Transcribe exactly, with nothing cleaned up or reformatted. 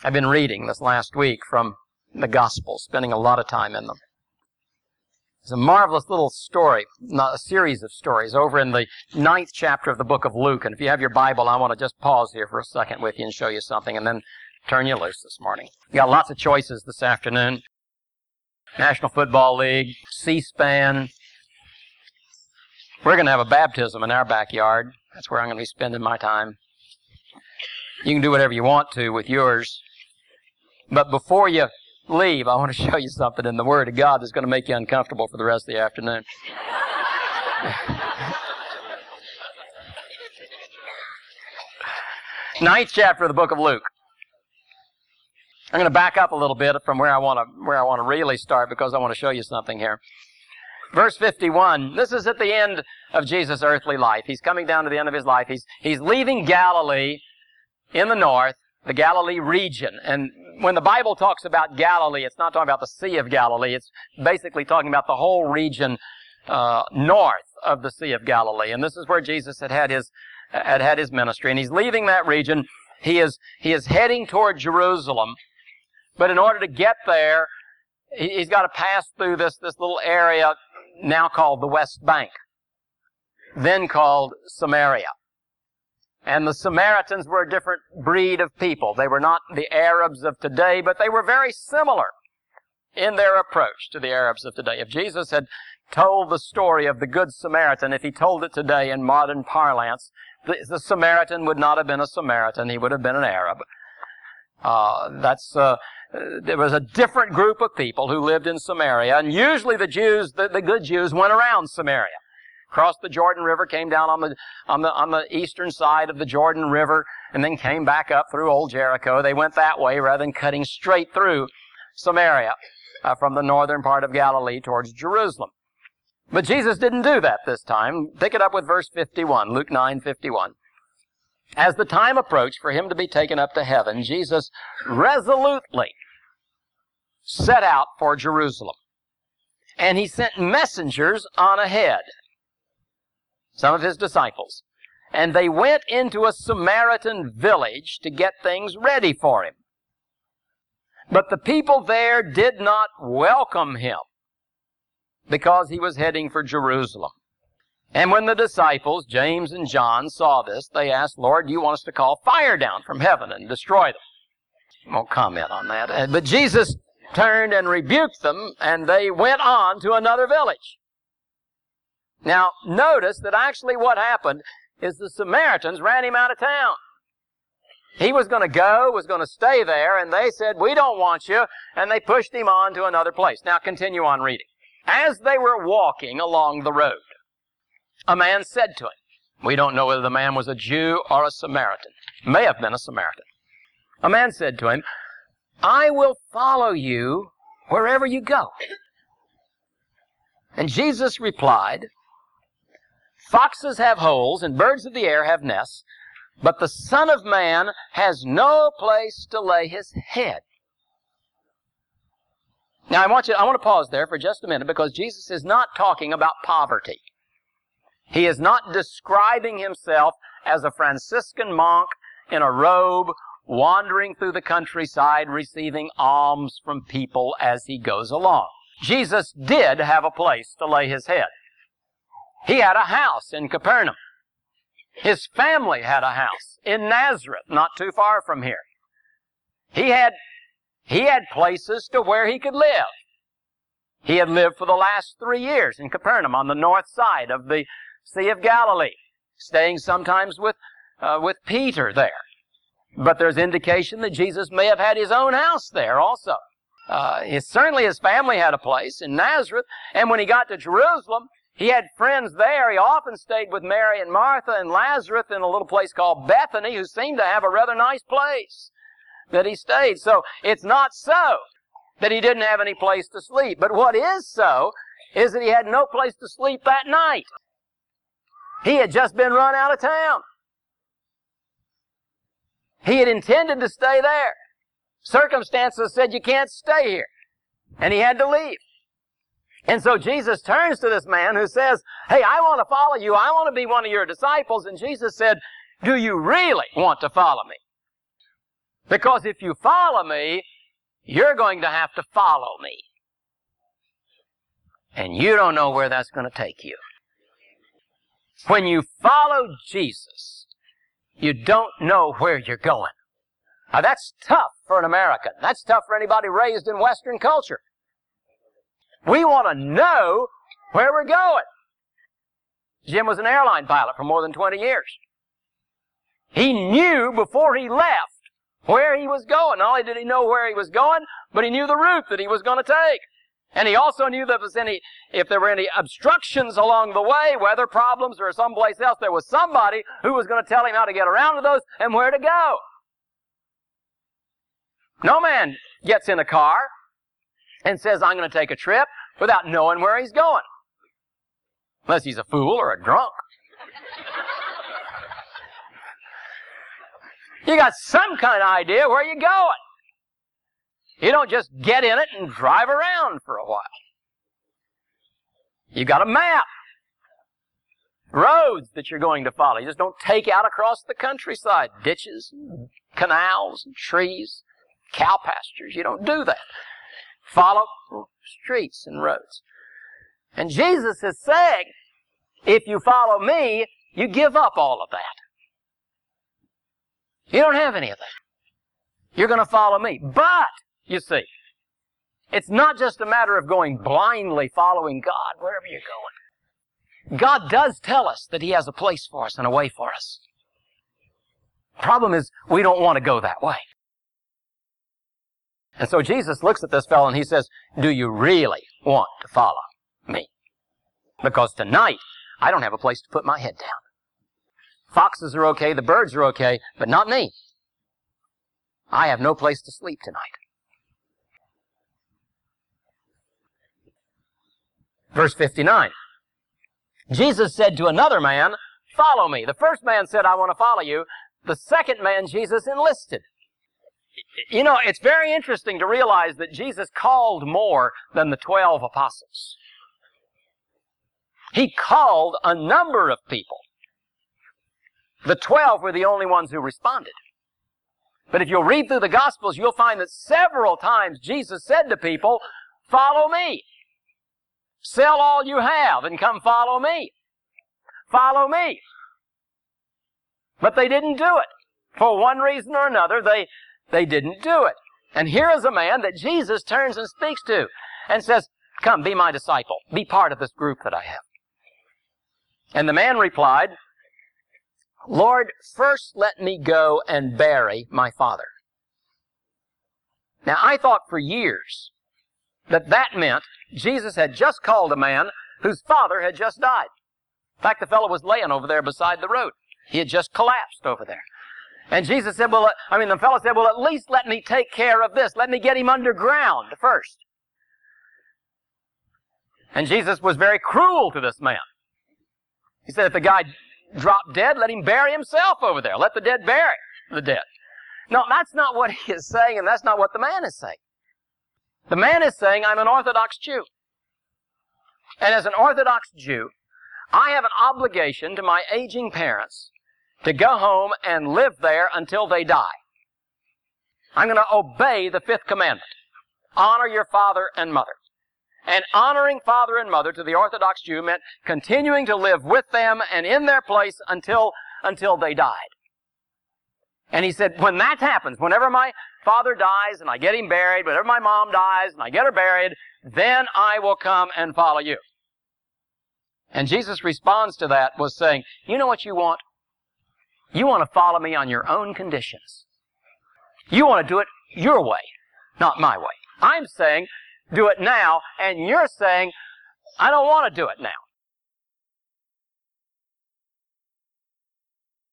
I've been reading this last week from the Gospels, spending a lot of time in them. It's a marvelous little story, not a series of stories, over in the ninth chapter of the book of Luke. And if you have your Bible, I want to just pause here for a second with you and show you something, and then turn you loose this morning. You got lots of choices this afternoon. National Football League, C-SPAN. We're going to have a baptism in our backyard. That's where I'm going to be spending my time. You can do whatever you want to with yours. But before you leave, I want to show you something in the Word of God that's going to make you uncomfortable for the rest of the afternoon. Ninth chapter of the book of Luke. I'm going to back up a little bit from where I want to where I want to really start, because I want to show you something here. Verse fifty-one. This is at the end of Jesus' earthly life. He's coming down to the end of his life. He's he's leaving Galilee in the north, the Galilee region. And when the Bible talks about Galilee, it's not talking about the Sea of Galilee. It's basically talking about the whole region uh, north of the Sea of Galilee. And this is where Jesus had had his had had his ministry. And he's leaving that region. He is he is heading toward Jerusalem. But in order to get there, he's got to pass through this this little area now called the West Bank, then called Samaria. And the Samaritans were a different breed of people. They were not the Arabs of today, but they were very similar in their approach to the Arabs of today. If Jesus had told the story of the Good Samaritan, if he told it today in modern parlance, the, the Samaritan would not have been a Samaritan. He would have been an Arab. Uh, that's, uh, there was a different group of people who lived in Samaria, and usually the Jews, the, the good Jews, went around Samaria. Crossed the Jordan River, came down on the on the on the eastern side of the Jordan River, and then came back up through Old Jericho. They went that way rather than cutting straight through Samaria uh, from the northern part of Galilee towards Jerusalem. But Jesus didn't do that this time. Pick it up with verse fifty-one, Luke nine fifty-one. As the time approached for him to be taken up to heaven, Jesus resolutely set out for Jerusalem, and he sent messengers on ahead, some of his disciples, and they went into a Samaritan village to get things ready for him. But the people there did not welcome him because he was heading for Jerusalem. And when the disciples, James and John, saw this, they asked, Lord, do you want us to call fire down from heaven and destroy them? I won't comment on that. But Jesus turned and rebuked them, and they went on to another village. Now, notice that actually what happened is the Samaritans ran him out of town. He was going to go, was going to stay there, and they said, we don't want you, and they pushed him on to another place. Now, continue on reading. As they were walking along the road, a man said to him, we don't know whether the man was a Jew or a Samaritan. May have been a Samaritan. A man said to him, I will follow you wherever you go. And Jesus replied, foxes have holes and birds of the air have nests, but the Son of Man has no place to lay his head. Now I want you, I want to pause there for just a minute, because Jesus is not talking about poverty. He is not describing himself as a Franciscan monk in a robe, wandering through the countryside, receiving alms from people as he goes along. Jesus did have a place to lay his head. He had a house in Capernaum. His family had a house in Nazareth, not too far from here. He had, he had places to where he could live. He had lived for the last three years in Capernaum on the north side of the Sea of Galilee, staying sometimes with, uh, with Peter there. But there's indication that Jesus may have had his own house there also. Uh, his, certainly his family had a place in Nazareth, and when he got to Jerusalem, he had friends there. He often stayed with Mary and Martha and Lazarus in a little place called Bethany, who seemed to have a rather nice place that he stayed. So it's not so that he didn't have any place to sleep. But what is so is that he had no place to sleep that night. He had just been run out of town. He had intended to stay there. Circumstances said, you can't stay here. And he had to leave. And so Jesus turns to this man who says, hey, I want to follow you. I want to be one of your disciples. And Jesus said, do you really want to follow me? Because if you follow me, you're going to have to follow me. And you don't know where that's going to take you. When you follow Jesus, you don't know where you're going. Now that's tough for an American. That's tough for anybody raised in Western culture. We want to know where we're going. Jim was an airline pilot for more than twenty years. He knew before he left where he was going. Not only did he know where he was going, but he knew the route that he was going to take. And he also knew that if there was any, if there were any obstructions along the way, weather problems or someplace else, there was somebody who was going to tell him how to get around to those and where to go. No man gets in a car and says, I'm going to take a trip without knowing where he's going. Unless he's a fool or a drunk. You got some kind of idea where you're going. You don't just get in it and drive around for a while. You got a map. Roads that you're going to follow. You just don't take out across the countryside. Ditches, and canals, and trees, cow pastures. You don't do that. Follow streets and roads. And Jesus is saying, if you follow me, you give up all of that. You don't have any of that. You're going to follow me. But, you see, it's not just a matter of going blindly following God wherever you're going. God does tell us that He has a place for us and a way for us. Problem is, we don't want to go that way. And so Jesus looks at this fellow and He says, do you really want to follow me? Because tonight, I don't have a place to put my head down. Foxes are okay, the birds are okay, but not me. I have no place to sleep tonight. Verse fifty-nine. Jesus said to another man, follow me. The first man said, I want to follow you. The second man, Jesus enlisted. You know, it's very interesting to realize that Jesus called more than the twelve apostles. He called a number of people. The twelve were the only ones who responded. But if you'll read through the Gospels, you'll find that several times Jesus said to people, follow me. Sell all you have and come follow me. Follow me. But they didn't do it. For one reason or another, they, they didn't do it. And here is a man that Jesus turns and speaks to and says, come, be my disciple. Be part of this group that I have. And the man replied, Lord, first let me go and bury my father. Now, I thought for years that that meant Jesus had just called a man whose father had just died. In fact, the fellow was laying over there beside the road. He had just collapsed over there. And Jesus said, well, I mean, the fellow said, well, at least let me take care of this. Let me get him underground first. And Jesus was very cruel to this man. He said, if the guy dropped dead, let him bury himself over there. Let the dead bury the dead. No, that's not what he is saying, and that's not what the man is saying. The man is saying, I'm an Orthodox Jew. And as an Orthodox Jew, I have an obligation to my aging parents to go home and live there until they die. I'm going to obey the fifth commandment. Honor your father and mother. And honoring father and mother to the Orthodox Jew meant continuing to live with them and in their place until, until they died. And he said, when that happens, whenever my father dies and I get him buried, whenever my mom dies and I get her buried, then I will come and follow you. And Jesus' response to that was saying, you know what you want? You want to follow me on your own conditions. You want to do it your way, not my way. I'm saying, do it now, and you're saying, I don't want to do it now.